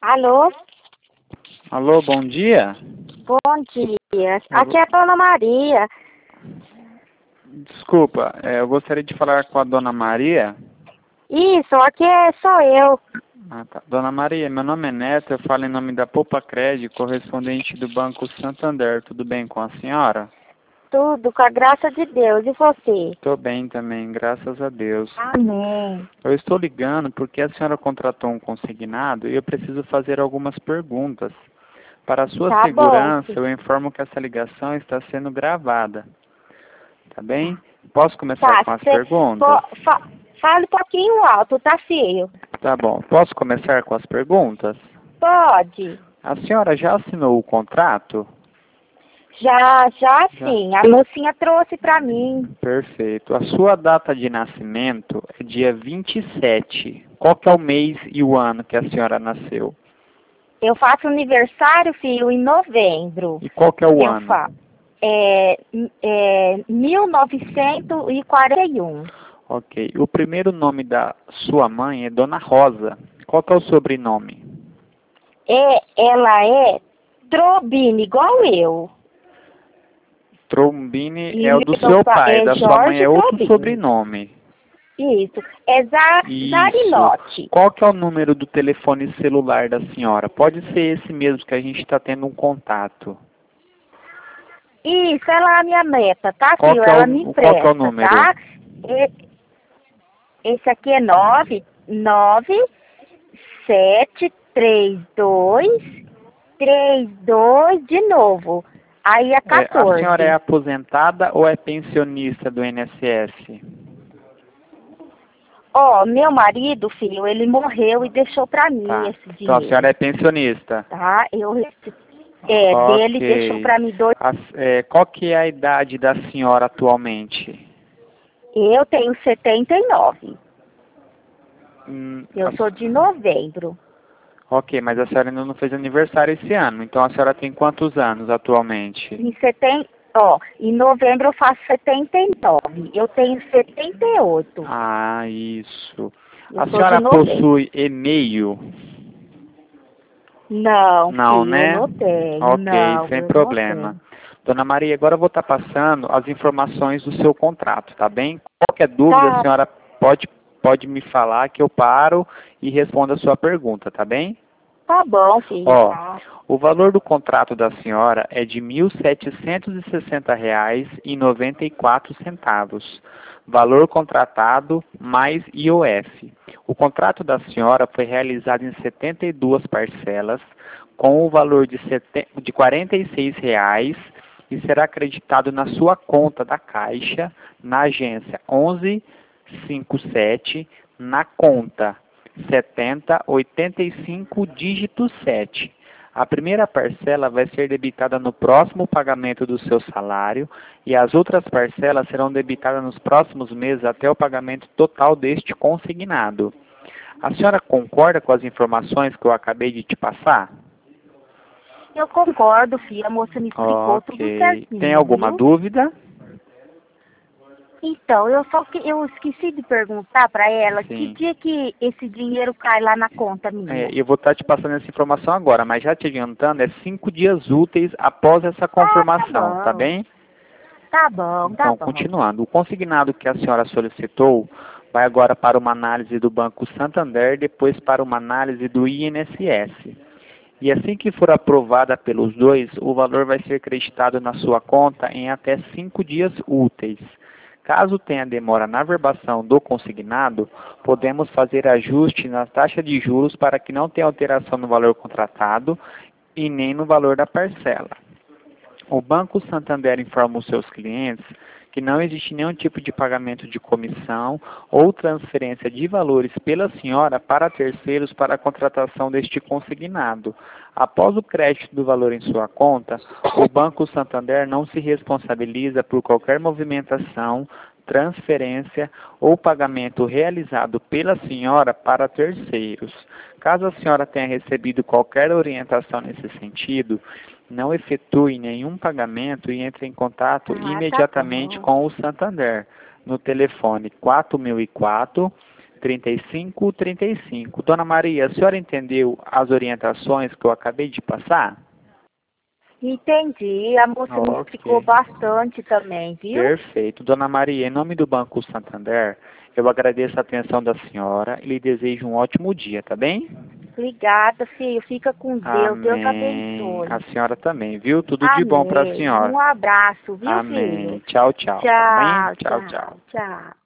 Alô? Alô, bom dia. Bom dia. Aqui é a Dona Maria. Desculpa, eu gostaria de falar com a Dona Maria. Isso, sou eu. Ah, tá. Dona Maria, meu nome é Neto, eu falo em nome da Poupa Crédito, correspondente do Banco Santander. Tudo bem com a senhora? Tudo, com a graça de Deus. E você? Estou bem também, graças a Deus. Amém. Eu estou ligando porque a senhora contratou um consignado e eu preciso fazer algumas perguntas. Para a sua Tá bom, segurança, filho. eu informo que essa ligação está sendo gravada. Tá bem? Posso começar Tá, com as perguntas? fale um pouquinho alto, tá, filho? Tá bom. Posso começar com as perguntas? Pode. A senhora já assinou o contrato? Já Já. sim. A mocinha trouxe pra mim. Perfeito. A sua data de nascimento é dia 27. Qual que é o mês e o ano que a senhora nasceu? Eu faço aniversário, filho, em novembro. E qual que é o Eu ano? faço. É 1941. Ok. O primeiro nome da sua mãe é Dona Rosa. Qual que é o sobrenome? Ela é Trobini, igual eu. Trombini E é o do meu seu pai pai, é da sua mãe Jorge é outro Trobini. sobrenome. Isso. É Isso. Zarinotti. Qual que é o número do telefone celular da senhora? Pode ser esse mesmo que a gente está tendo um contato. Isso, ela é a minha neta, tá, Qual filho? que é Ela me qual que é o empresta, número? tá? Esse aqui é 973232 de novo. Aí é A senhora é 14. aposentada ou é pensionista do INSS? Ó, meu marido, filho, ele morreu e deixou pra mim Tá. esse Então a senhora dinheiro, é pensionista. tá? Dele deixou Ok. pra mim dois. Qual que é a idade da senhora atualmente? Eu tenho 79. Eu A sou de novembro. Ok, mas a senhora ainda não fez aniversário esse ano. Então a senhora tem quantos anos atualmente? Em novembro eu faço 79. Eu tenho 78. Ah, isso. Eu A sou de senhora novembro. possui e-mail? Não, Não, filho, eu né? não tenho. Ok, Não, sem eu não problema. tenho. Dona Maria, agora eu vou estar passando as informações do seu contrato, tá bem? Qualquer dúvida, a Tá, senhora pode me falar que eu paro e respondo a sua pergunta, tá bem? tá bom, filho. Ó, Tá. o valor do contrato da senhora é de R$ 1.760,94. Valor contratado mais IOF. O contrato da senhora foi realizado em 72 parcelas, com o valor de R$ 46 e será acreditado na sua conta da Caixa, na agência 1157, na conta 7085 dígito 7. A primeira parcela vai ser debitada no próximo pagamento do seu salário e as outras parcelas serão debitadas nos próximos meses até o pagamento total deste consignado. A senhora concorda com as informações que eu acabei de te passar? Eu concordo, filho. A moça me explicou tudo Ok. Tem certinho, alguma viu? dúvida? Então, eu esqueci de perguntar pra ela que Sim. dia que esse dinheiro cai lá na conta minha. Eu vou estar te passando essa informação agora, mas já te adiantando, é 5 dias úteis após essa Ah, tá confirmação, tá bom. bem? Tá bom, tá Então, bom. continuando, o consignado que a senhora solicitou vai agora para uma análise do Banco Santander, depois para uma análise do INSS. E assim que for aprovada pelos dois, o valor vai ser creditado na sua conta em até 5 dias úteis. Caso tenha demora na verbação do consignado, podemos fazer ajuste na taxa de juros para que não tenha alteração no valor contratado e nem no valor da parcela. O Banco Santander informa os seus clientes que não existe nenhum tipo de pagamento de comissão ou transferência de valores pela senhora para terceiros para a contratação deste consignado. Após o crédito do valor em sua conta, o Banco Santander não se responsabiliza por qualquer movimentação, transferência ou pagamento realizado pela senhora para terceiros. Caso a senhora tenha recebido qualquer orientação nesse sentido, não efetue nenhum pagamento e entre em contato Ah, tá imediatamente bom. com o Santander no telefone 4004 3535. Dona Maria, a senhora entendeu as orientações que eu acabei de passar? Entendi. A moça me explicou bastante também, viu? Perfeito. Dona Maria, em nome do Banco Santander, eu agradeço a atenção da senhora e lhe desejo um ótimo dia, tá bem? Obrigada, filho. Fica com Deus. Deus Amém. abençoe. A senhora também, viu? Tudo de bom para a Amém. senhora. Um abraço, viu, Amém. filho? Tchau, tchau. Tá bem? Tchau, Tchau, tchau. tchau, tchau.